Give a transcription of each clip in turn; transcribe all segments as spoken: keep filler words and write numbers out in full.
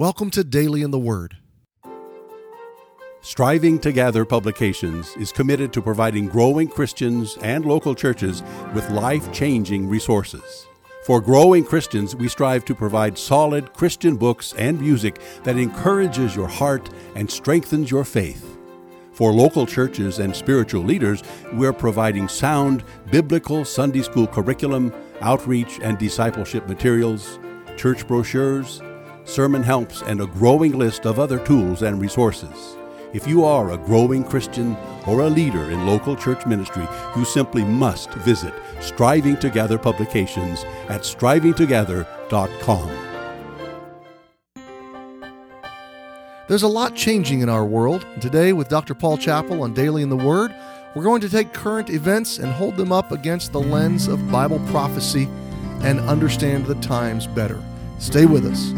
Welcome to Daily in the Word. Striving to Gather Publications is committed to providing growing Christians and local churches with life-changing resources. For growing Christians, we strive to provide solid Christian books and music that encourages your heart and strengthens your faith. For local churches and spiritual leaders, we're providing sound biblical Sunday school curriculum, outreach and discipleship materials, church brochures, sermon helps, and a growing list of other tools and resources. If you are a growing Christian or a leader in local church ministry, you simply must visit Striving to Gather Publications at striving together dot com. There's a lot changing in our world. And today, with Doctor Paul Chappell on Daily in the Word, we're going to take current events and hold them up against the lens of Bible prophecy and understand the times better. Stay with us.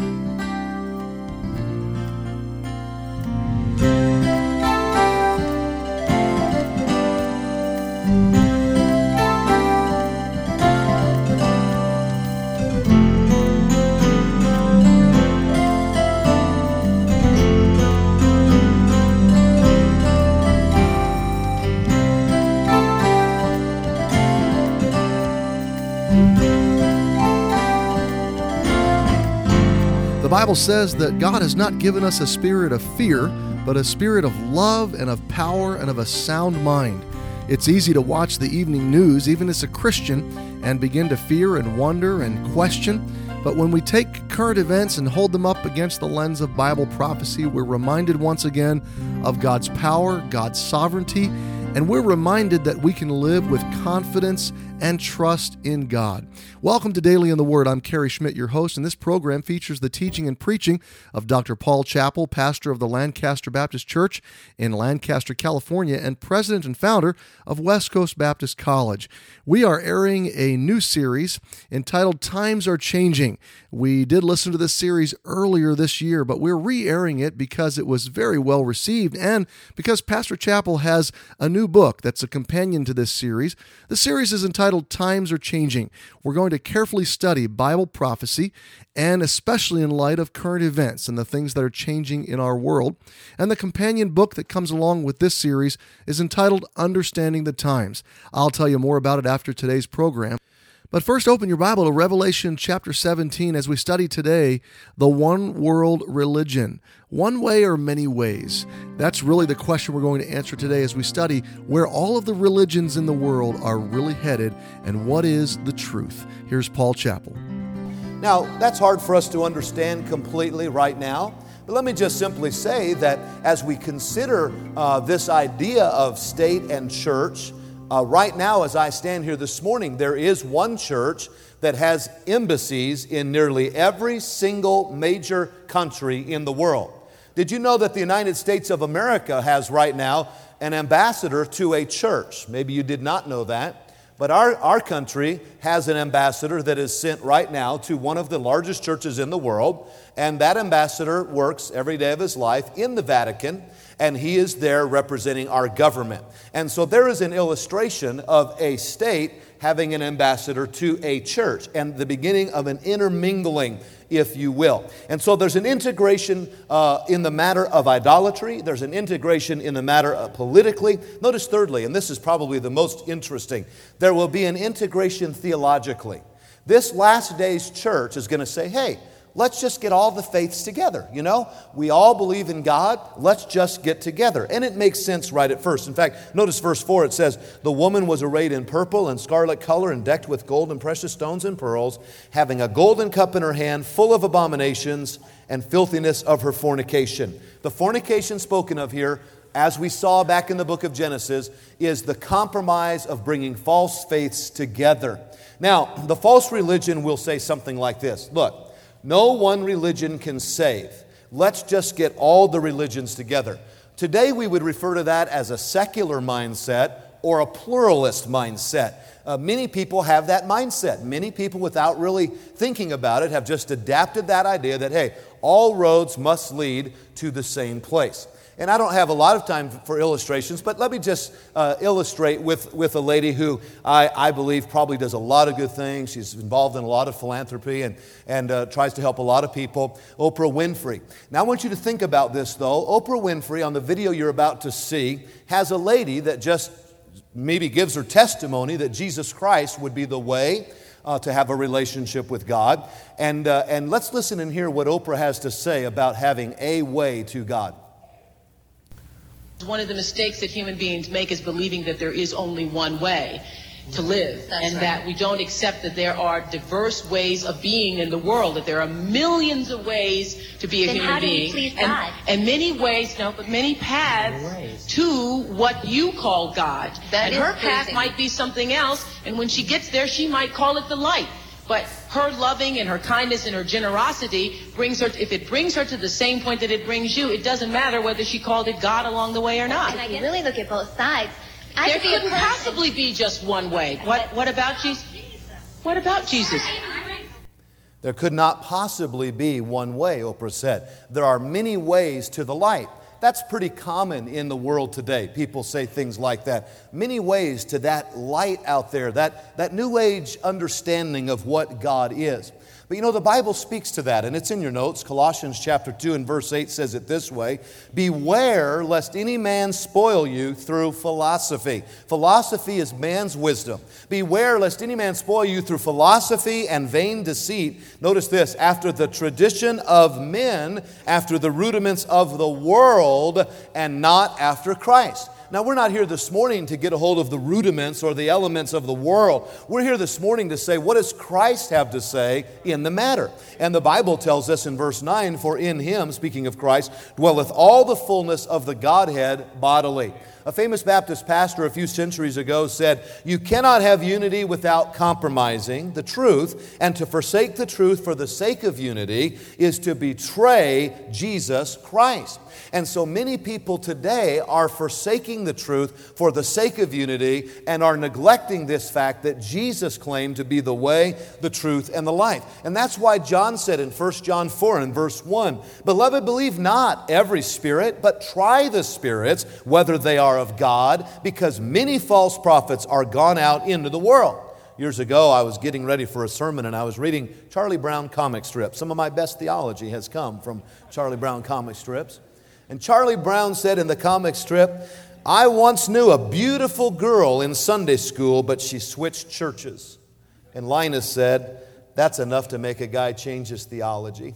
The Bible says that God has not given us a spirit of fear, but a spirit of love and of power and of a sound mind. It's easy to watch the evening news, even as a Christian, and begin to fear and wonder and question. But when we take current events and hold them up against the lens of Bible prophecy, we're reminded once again of God's power, God's sovereignty, and we're reminded that we can live with confidence and trust in God. Welcome to Daily in the Word. I'm Kerry Schmidt, your host, and this program features the teaching and preaching of Doctor Paul Chappell, pastor of the Lancaster Baptist Church in Lancaster, California, and president and founder of West Coast Baptist College. We are airing a new series entitled Times Are Changing. We did listen to this series earlier this year, but we're re-airing it because it was very well received and because Pastor Chappell has a new book that's a companion to this series. The series is entitled Times Are Changing. We're going to carefully study Bible prophecy, and especially in light of current events and the things that are changing in our world. And the companion book that comes along with this series is entitled Understanding the Times. I'll tell you more about it after today's program. But first, open your Bible to Revelation chapter seventeen as we study today the one world religion. One way or many ways? That's really the question we're going to answer today as we study where all of the religions in the world are really headed and what is the truth. Here's Paul Chappell. Now, that's hard for us to understand completely right now. But let me just simply say that as we consider uh, this idea of state and church, Uh, right now, as I stand here this morning, there is one church that has embassies in nearly every single major country in the world. Did you know that the United States of America has right now an ambassador to a church? Maybe you did not know that. But our, our country has an ambassador that is sent right now to one of the largest churches in the world. And that ambassador works every day of his life in the Vatican, and he is there representing our government. And so there is an illustration of a state having an ambassador to a church and the beginning of an intermingling, if you will. And so there's an integration uh, in the matter of idolatry. There's an integration in the matter of politically. Notice thirdly, and this is probably the most interesting, there will be an integration theologically. This last days church is going to say, hey, let's just get all the faiths together, you know? We all believe in God. Let's just get together. And it makes sense right at first. In fact, notice verse four, it says, the woman was arrayed in purple and scarlet color and decked with gold and precious stones and pearls, having a golden cup in her hand full of abominations and filthiness of her fornication. The fornication spoken of here, as we saw back in the book of Genesis, is the compromise of bringing false faiths together. Now, the false religion will say something like this. Look, no one religion can save. Let's just get all the religions together. Today we would refer to that as a secular mindset or a pluralist mindset. Uh, many people have that mindset. Many people, without really thinking about it, have just adapted that idea that, hey, all roads must lead to the same place. And I don't have a lot of time for illustrations, but let me just uh, illustrate with, with a lady who I, I believe probably does a lot of good things. She's involved in a lot of philanthropy and, and uh, tries to help a lot of people, Oprah Winfrey. Now I want you to think about this though. Oprah Winfrey, on the video you're about to see, has a lady that just maybe gives her testimony that Jesus Christ would be the way uh, to have a relationship with God. And, uh, and let's listen and hear what Oprah has to say about having a way to God. One of the mistakes that human beings make is believing that there is only one way to live. That's and right. That we don't accept that there are diverse ways of being in the world, that there are millions of ways to be a then human how do being. You please and, God? and many ways, no, but many paths to what you call God. That and is her path pleasing. might be something else, and when she gets there, she might call it the light. But her loving and her kindness and her generosity brings her, if it brings her to the same point that it brings you, it doesn't matter whether she called it God along the way or not. And I can really look at both sides. I There could be a couldn't person- possibly be just one way. What, what about Jesus? What about Jesus? There could not possibly be one way, Oprah said. There are many ways to the light. That's pretty common in the world today. People say things like that. Many ways to that light out there, that, that new age understanding of what God is. But you know, the Bible speaks to that, and it's in your notes. Colossians chapter two and verse eight says it this way: beware lest any man spoil you through philosophy. Philosophy is man's wisdom. Beware lest any man spoil you through philosophy and vain deceit. Notice this: after the tradition of men, after the rudiments of the world, and not after Christ. Now, we're not here this morning to get a hold of the rudiments or the elements of the world. We're here this morning to say, what does Christ have to say in the matter? And the Bible tells us in verse nine, for in Him, speaking of Christ, dwelleth all the fullness of the Godhead bodily. A famous Baptist pastor a few centuries ago said, you cannot have unity without compromising the truth, and to forsake the truth for the sake of unity is to betray Jesus Christ. And so many people today are forsaking the truth for the sake of unity and are neglecting this fact that Jesus claimed to be the way, the truth, and the life. And that's why John said in First John four and verse one, beloved, believe not every spirit, but try the spirits, whether they are of God, because many false prophets are gone out into the world. Years ago, I was getting ready for a sermon and I was reading Charlie Brown comic strips. Some of my best theology has come from Charlie Brown comic strips. And Charlie Brown said in the comic strip, I once knew a beautiful girl in Sunday school, but she switched churches. And Linus said, that's enough to make a guy change his theology.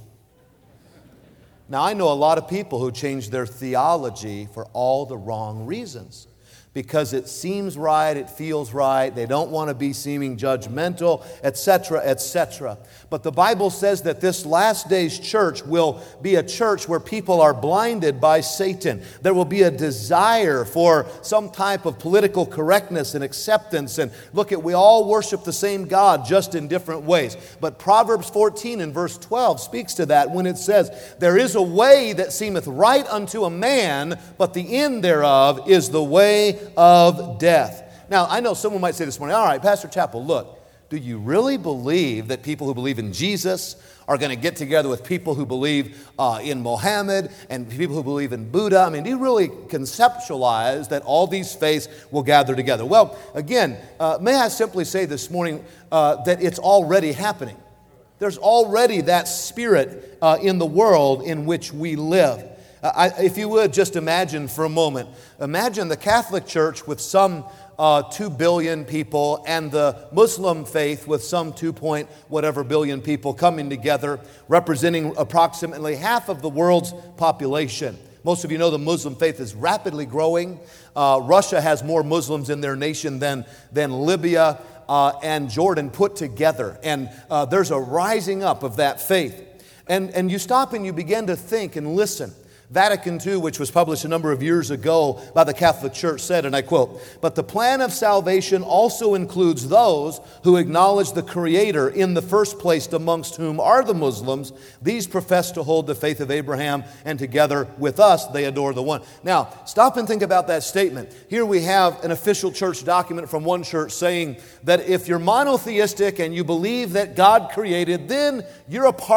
Now, I know a lot of people who change their theology for all the wrong reasons. Because it seems right, it feels right, they don't want to be seeming judgmental, et cetera, et cetera. But the Bible says that this last days church will be a church where people are blinded by Satan. There will be a desire for some type of political correctness and acceptance. And look, at we all worship the same God, just in different ways. But Proverbs fourteen and verse twelve speaks to that when it says, there is a way that seemeth right unto a man, but the end thereof is the way of death. Now, I know someone might say this morning, all right, Pastor Chappell, look, do you really believe that people who believe in Jesus are going to get together with people who believe uh, in Mohammed and people who believe in Buddha? I mean, do you really conceptualize that all these faiths will gather together? Well, again, uh, may I simply say this morning uh, that it's already happening. There's already that spirit uh, in the world in which we live. I, if you would just imagine for a moment, imagine the Catholic Church with some uh, two billion people and the Muslim faith with some two point whatever billion people coming together, representing approximately half of the world's population. Most of you know the Muslim faith is rapidly growing. Uh, Russia has more Muslims in their nation than, than Libya uh, and Jordan put together. And uh, there's a rising up of that faith. And, and you stop and you begin to think and listen. Vatican two, which was published a number of years ago by the Catholic Church, said, and I quote, but the plan of salvation also includes those who acknowledge the Creator in the first place, amongst whom are the Muslims. These profess to hold the faith of Abraham, and together with us they adore the one. Now, stop and think about that statement. Here we have an official church document from one church saying that if you're monotheistic and you believe that God created, then you're a part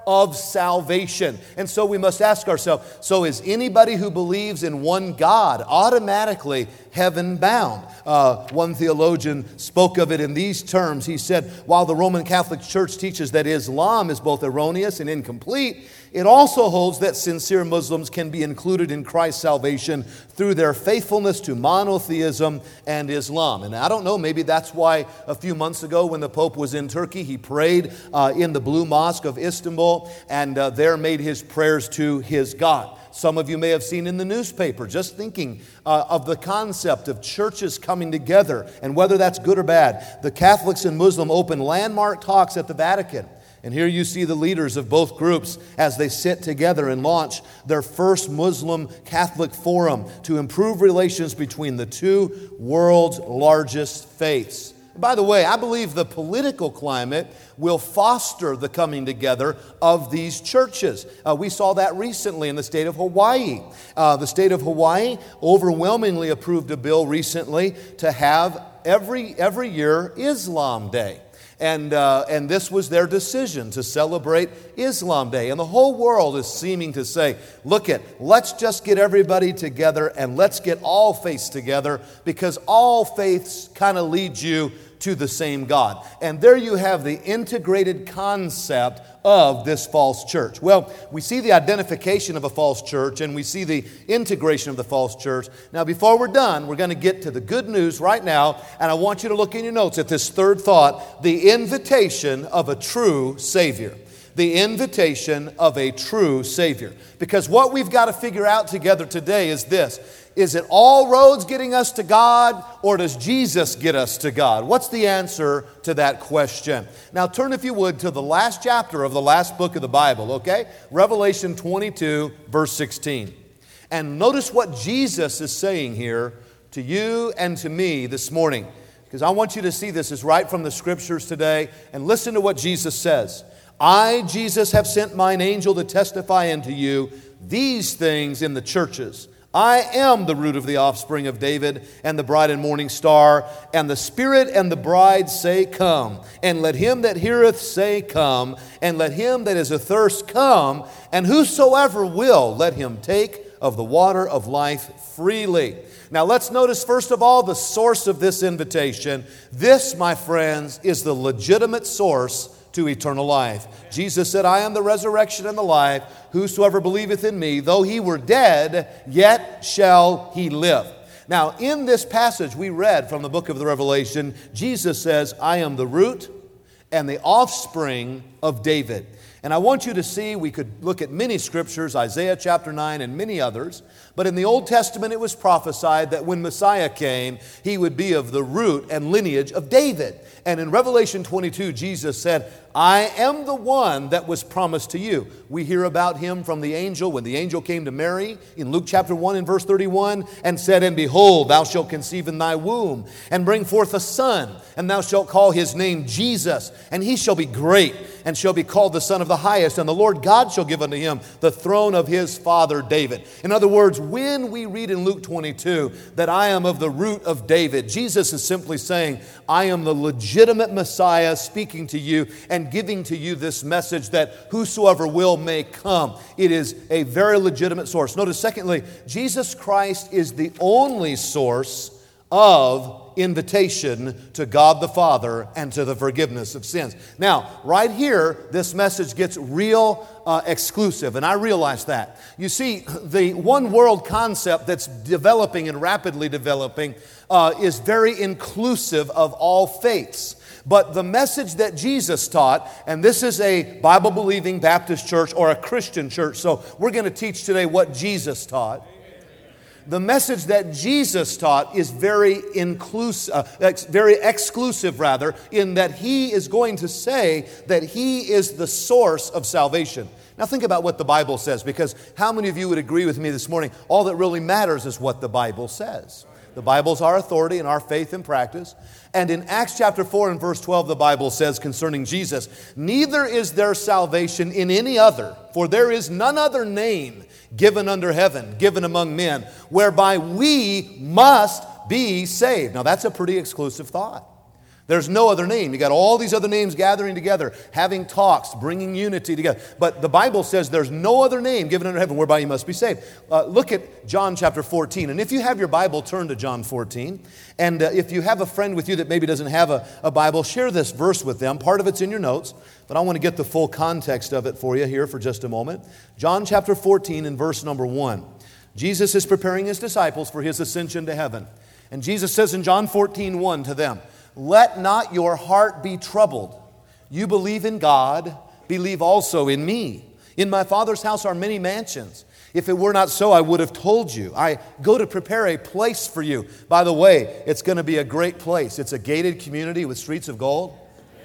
of salvation. And so we must ask ourselves, so is anybody who believes in one God automatically heaven bound? Uh, one theologian spoke of it in these terms. He said, while the Roman Catholic Church teaches that Islam is both erroneous and incomplete, it also holds that sincere Muslims can be included in Christ's salvation through their faithfulness to monotheism and Islam. And I don't know, maybe that's why a few months ago when the Pope was in Turkey, he prayed uh, in the Blue Mosque of Istanbul and uh, there made his prayers to his God. Some of you may have seen in the newspaper, just thinking uh, of the concept of churches coming together and whether that's good or bad. The Catholics and Muslim open landmark talks at the Vatican. And here you see the leaders of both groups as they sit together and launch their first Muslim Catholic forum to improve relations between the two world's largest faiths. By the way, I believe the political climate will foster the coming together of these churches. Uh, we saw that recently in the state of Hawaii. Uh, the state of Hawaii overwhelmingly approved a bill recently to have every, every year Islam Day. And, uh, and this was their decision to celebrate Islam Day. And the whole world is seeming to say, look it, let's just get everybody together and let's get all faiths together because all faiths kind of lead you to the same God. And there you have the integrated concept of this false church. Well, we see the identification of a false church and we see the integration of the false church. Now, before we're done, we're going to get to the good news right now, and I want you to look in your notes at this third thought, the invitation of a true Savior. The invitation of a true Savior. Because what we've got to figure out together today is this. Is it all roads getting us to God, or does Jesus get us to God? What's the answer to that question? Now turn, if you would, to the last chapter of the last book of the Bible, okay? Revelation twenty-two, verse sixteen. And notice what Jesus is saying here to you and to me this morning. Because I want you to see this is right from the Scriptures today. And listen to what Jesus says. I, Jesus, have sent mine angel to testify unto you these things in the churches. I am the root of the offspring of David and the bright and morning star. And the Spirit and the bride say, come. And let him that heareth say, come. And let him that is athirst come. And whosoever will, let him take of the water of life freely. Now let's notice first of all the source of this invitation. This, my friends, is the legitimate source to eternal life. Jesus said, I am the resurrection and the life. Whosoever believeth in me, though he were dead, yet shall he live. Now, in this passage we read from the book of the Revelation, Jesus says, I am the root and the offspring of David. And I want you to see, we could look at many scriptures, Isaiah chapter nine and many others, but in the Old Testament it was prophesied that when Messiah came, he would be of the root and lineage of David. And in Revelation twenty-two, Jesus said, I am the one that was promised to you. We hear about him from the angel when the angel came to Mary in Luke chapter one and verse thirty-one and said, and behold, thou shalt conceive in thy womb and bring forth a son, and thou shalt call his name Jesus, and he shall be great and shall be called the Son of the Highest, and the Lord God shall give unto him the throne of his father David. In other words, when we read in Luke twenty-two that I am of the root of David, Jesus is simply saying, I am the legitimate Messiah speaking to you and giving to you this message that whosoever will may come. It is a very legitimate source. Notice, secondly, Jesus Christ is the only source of invitation to God the Father and to the forgiveness of sins. Now, right here, this message gets real uh, exclusive, and I realize that. You see, the one world concept that's developing and rapidly developing uh, is very inclusive of all faiths. But the message that Jesus taught, and this is a Bible-believing Baptist church or a Christian church, so we're going to teach today what Jesus taught. The message that Jesus taught is very inclusive, uh, very exclusive rather, in that he is going to say that he is the source of salvation. Now think about what the Bible says, because how many of you would agree with me this morning? All that really matters is what the Bible says. The Bible's our authority and our faith and practice. And in Acts chapter four and verse twelve, the Bible says concerning Jesus, neither is there salvation in any other, for there is none other name given under heaven, given among men, whereby we must be saved. Now that's a pretty exclusive thought. There's no other name. You got all these other names gathering together, having talks, bringing unity together. But the Bible says there's no other name given under heaven whereby you must be saved. Uh, look at John chapter fourteen. And if you have your Bible, turn to John fourteen. And uh, if you have a friend with you that maybe doesn't have a, a Bible, share this verse with them. Part of it's in your notes, but I want to get the full context of it for you here for just a moment. John chapter fourteen and verse number one. Jesus is preparing His disciples for His ascension to heaven. And Jesus says in John fourteen one to them, "Let not your heart be troubled. You believe in God, believe also in me. In my Father's house are many mansions. If it were not so, I would have told you. I go to prepare a place for you." By the way, it's going to be a great place. It's a gated community with streets of gold.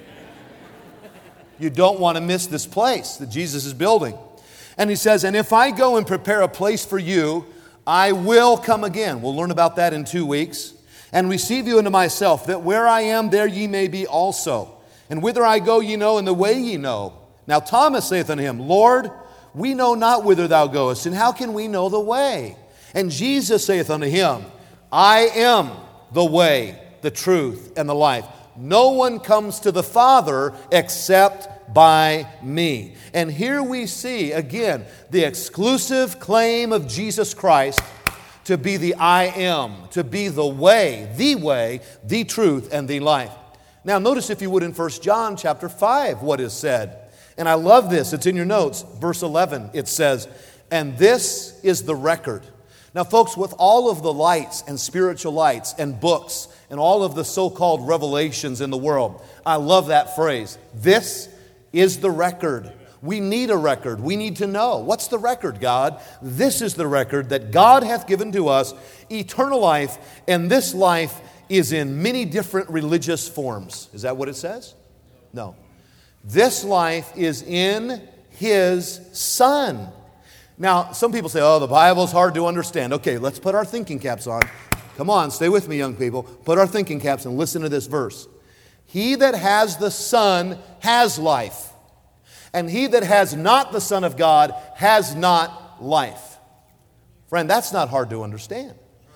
You don't want to miss this place that Jesus is building. And He says, "And if I go and prepare a place for you, I will come again." We'll learn about that in two weeks. "And receive you into myself, that where I am, there ye may be also. And whither I go ye know, and the way ye know. Now Thomas saith unto Him, Lord, we know not whither thou goest, and how can we know the way? And Jesus saith unto him, I am the way, the truth, and the life. No one comes to the Father except by me." And here we see, again, the exclusive claim of Jesus Christ to be the I am, to be the way, the way, the truth, and the life. Now notice, if you would, in First John chapter five, what is said. And I love this. It's in your notes. Verse eleven, it says, "And this is the record." Now folks, with all of the lights and spiritual lights and books and all of the so-called revelations in the world, I love that phrase. This is the record. We need a record. We need to know. What's the record, God? This is the record, that God hath given to us eternal life, and this life is in many different religious forms. Is that what it says? No. This life is in His Son. Now, some people say, oh, the Bible's hard to understand. Okay, let's put our thinking caps on. Come on, stay with me, young people. Put our thinking caps and listen to this verse. "He that has the Son has life, and he that has not the Son of God has not life." Friend, that's not hard to understand.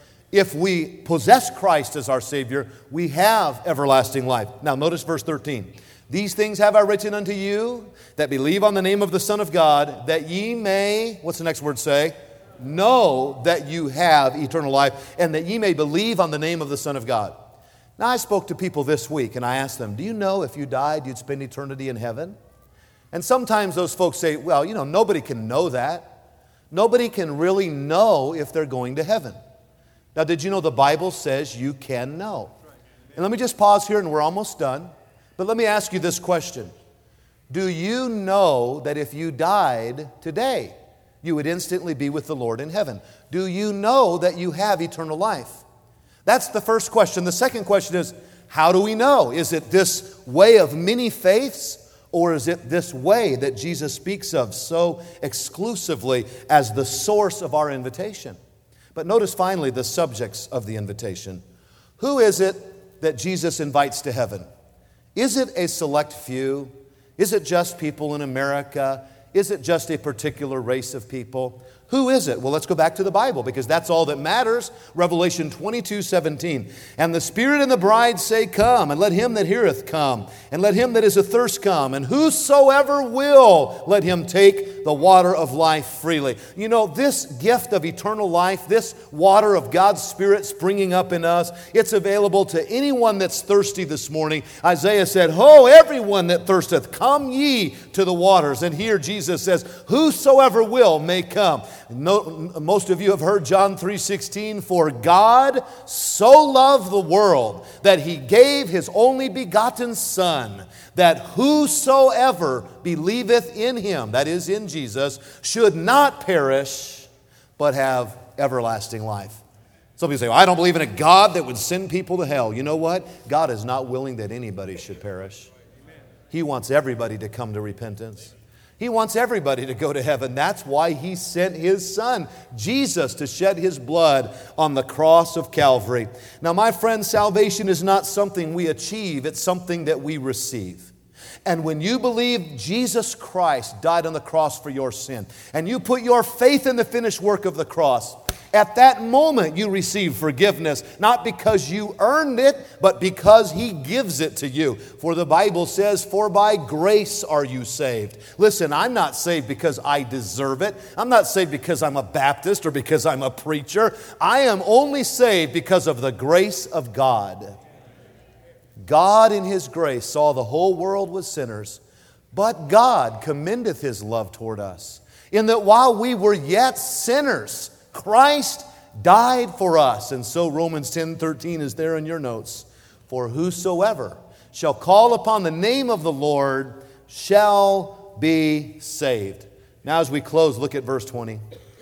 If we possess Christ as our Savior, we have everlasting life. Now, notice verse thirteen. "These things have I written unto you that believe on the name of the Son of God, that ye may," what's the next word say? "Know that you have eternal life, and that ye may believe on the name of the Son of God." Now, I spoke to people this week, and I asked them, do you know if you died, you'd spend eternity in heaven? And sometimes those folks say, well, you know, nobody can know that. Nobody can really know if they're going to heaven. Now, did you know the Bible says you can know? And let me just pause here, and we're almost done. But let me ask you this question. Do you know that if you died today, you would instantly be with the Lord in heaven? Do you know that you have eternal life? That's the first question. The second question is, how do we know? Is it this way of many faiths, or is it this way that Jesus speaks of so exclusively as the source of our invitation? But notice finally the subjects of the invitation. Who is it that Jesus invites to heaven? Is it a select few? Is it just people in America? Is it just a particular race of people? Who is it? Well, let's go back to the Bible, because that's all that matters. Revelation twenty-two seventeen. "And the Spirit and the bride say, Come, and let him that heareth come, and let him that is athirst come, and whosoever will, let him take the water of life freely." You know, this gift of eternal life, this water of God's Spirit springing up in us, it's available to anyone that's thirsty this morning. Isaiah said, "Ho, everyone that thirsteth, come ye to the waters." And here Jesus says, whosoever will may come. No, most of you have heard John three sixteen, "For God so loved the world that He gave His only begotten Son, that whosoever believeth in Him," that is in Jesus, "should not perish, but have everlasting life." Some people say, well, I don't believe in a God that would send people to hell. You know what? God is not willing that anybody should perish. He wants everybody to come to repentance. He wants everybody to go to heaven. That's why He sent His Son, Jesus, to shed His blood on the cross of Calvary. Now, my friends, salvation is not something we achieve. It's something that we receive. And when you believe Jesus Christ died on the cross for your sin, and you put your faith in the finished work of the cross, At that moment, you receive forgiveness, not because you earned it, but because He gives it to you. For the Bible says, for by grace are you saved. Listen, I'm not saved because I deserve it. I'm not saved because I'm a Baptist or because I'm a preacher. I am only saved because of the grace of God. God in His grace saw the whole world was sinners, but God commendeth His love toward us, in that while we were yet sinners, Christ died for us. And so Romans ten thirteen is there in your notes. For whosoever shall call upon the name of the Lord shall be saved. Now as we close, look at verse twenty.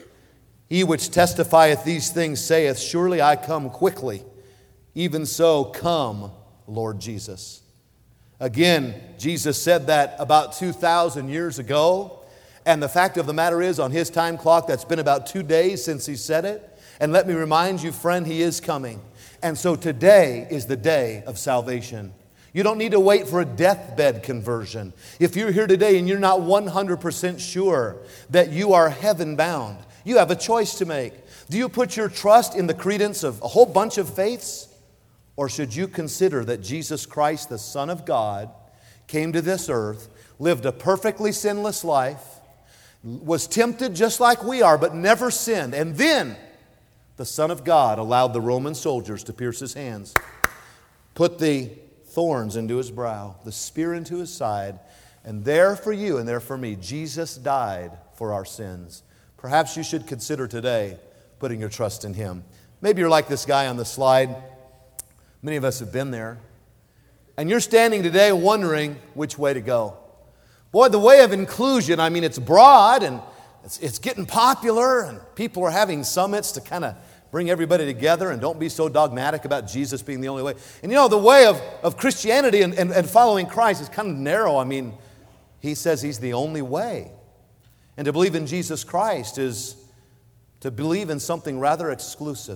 He which testifieth these things saith, surely I come quickly. Even so, come, Lord Jesus. Again, Jesus said that about two thousand years ago. And the fact of the matter is, on His time clock, that's been about two days since He said it. And let me remind you, friend, He is coming. And so today is the day of salvation. You don't need to wait for a deathbed conversion. If you're here today and you're not one hundred percent sure that you are heaven bound, you have a choice to make. Do you put your trust in the credence of a whole bunch of faiths? Or should you consider that Jesus Christ, the Son of God, came to this earth, lived a perfectly sinless life, was tempted just like we are, but never sinned. And then the Son of God allowed the Roman soldiers to pierce His hands, put the thorns into His brow, the spear into His side, and there for you and there for me, Jesus died for our sins. Perhaps you should consider today putting your trust in Him. Maybe you're like this guy on the slide. Many of us have been there. And you're standing today wondering which way to go. Boy, the way of inclusion, I mean, it's broad and it's, it's getting popular, and people are having summits to kind of bring everybody together, and don't be so dogmatic about Jesus being the only way. And you know, the way of, of Christianity and, and, and following Christ is kind of narrow. I mean, He says He's the only way. And to believe in Jesus Christ is to believe in something rather exclusive.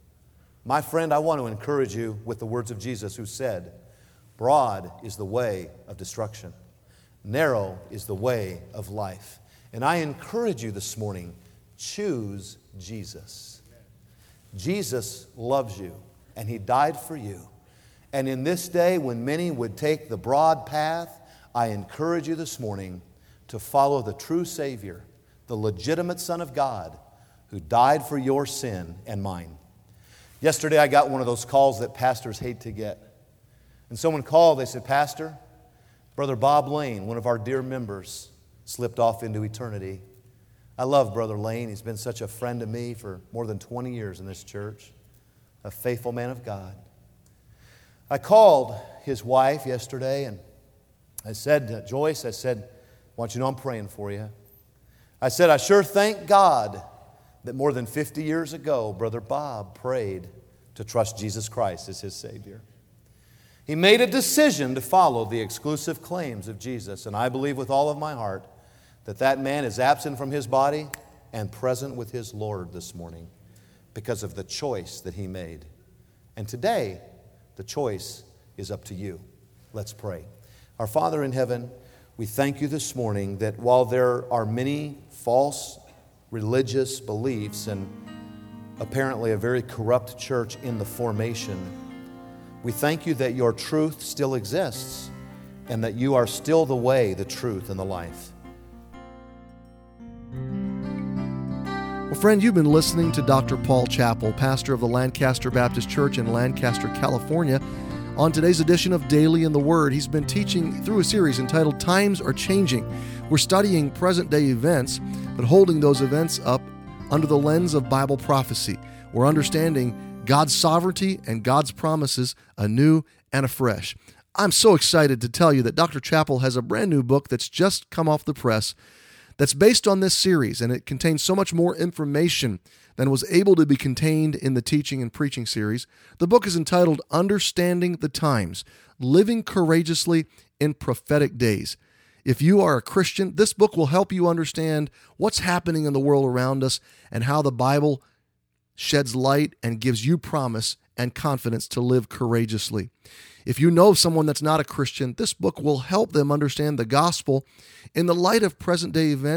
My friend, I want to encourage you with the words of Jesus, who said, broad is the way of destruction. Narrow is the way of life. And I encourage you this morning, choose Jesus. Jesus loves you, and He died for you. And in this day, when many would take the broad path, I encourage you this morning to follow the true Savior, the legitimate Son of God, who died for your sin and mine. Yesterday, I got one of those calls that pastors hate to get. And someone called, they said, Pastor, Brother Bob Lane, one of our dear members, slipped off into eternity. I love Brother Lane. He's been such a friend to me for more than twenty years in this church, a faithful man of God. I called his wife yesterday, and I said, to Joyce, I said, I want you to know I'm praying for you. I said, I sure thank God that more than fifty years ago, Brother Bob prayed to trust Jesus Christ as his Savior. He made a decision to follow the exclusive claims of Jesus, and I believe with all of my heart that that man is absent from his body and present with his Lord this morning because of the choice that he made. And today, the choice is up to you. Let's pray. Our Father in heaven, we thank you this morning that while there are many false religious beliefs and apparently a very corrupt church in the formation, we thank you that your truth still exists and that you are still the way, the truth, and the life. Well, friend, you've been listening to Doctor Paul Chappell, pastor of the Lancaster Baptist Church in Lancaster, California. On today's edition of Daily in the Word, he's been teaching through a series entitled Times Are Changing. We're studying present-day events, but holding those events up under the lens of Bible prophecy. We're understanding God's sovereignty and God's promises anew and afresh. I'm so excited to tell you that Doctor Chappell has a brand new book that's just come off the press that's based on this series, and it contains so much more information than was able to be contained in the teaching and preaching series. The book is entitled Understanding the Times, Living Courageously in Prophetic Days. If you are a Christian, this book will help you understand what's happening in the world around us and how the Bible sheds light and gives you promise and confidence to live courageously. If you know someone that's not a Christian, this book will help them understand the gospel in the light of present-day events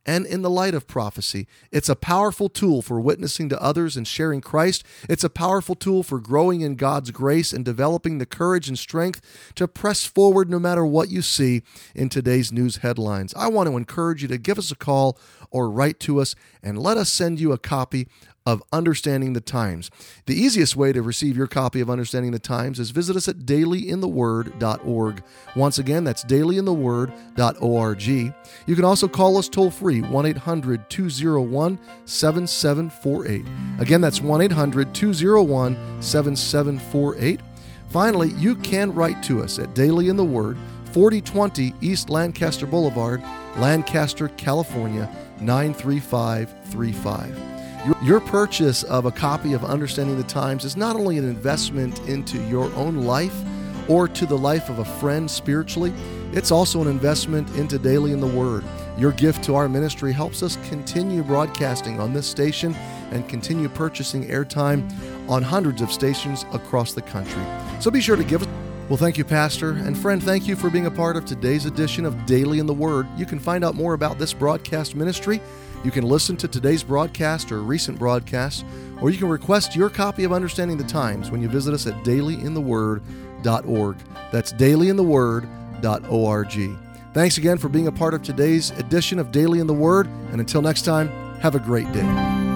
and in the light of prophecy. It's a powerful tool for witnessing to others and sharing Christ. It's a powerful tool for growing in God's grace and developing the courage and strength to press forward no matter what you see in today's news headlines. I want to encourage you to give us a call or write to us and let us send you a copy of Understanding the Times. The easiest way to receive your copy of Understanding the Times is visit us at daily in the word dot org. Once again, that's daily in the word dot org. You can also call us toll-free, one eight hundred two oh one seven seven four eight. Again, that's one eight hundred two oh one seven seven four eight. Finally, you can write to us at Daily in the Word, forty twenty East Lancaster Boulevard, Lancaster, California, nine three five three five. Your purchase of a copy of Understanding the Times is not only an investment into your own life or to the life of a friend spiritually, it's also an investment into Daily in the Word. Your gift to our ministry helps us continue broadcasting on this station and continue purchasing airtime on hundreds of stations across the country. So be sure to give us. Well, thank you, Pastor. And friend, thank you for being a part of today's edition of Daily in the Word. You can find out more about this broadcast ministry. You can listen to today's broadcast or recent broadcasts, or you can request your copy of Understanding the Times when you visit us at daily in the word dot org. That's daily in the word dot org. Thanks again for being a part of today's edition of Daily in the Word, and until next time, have a great day.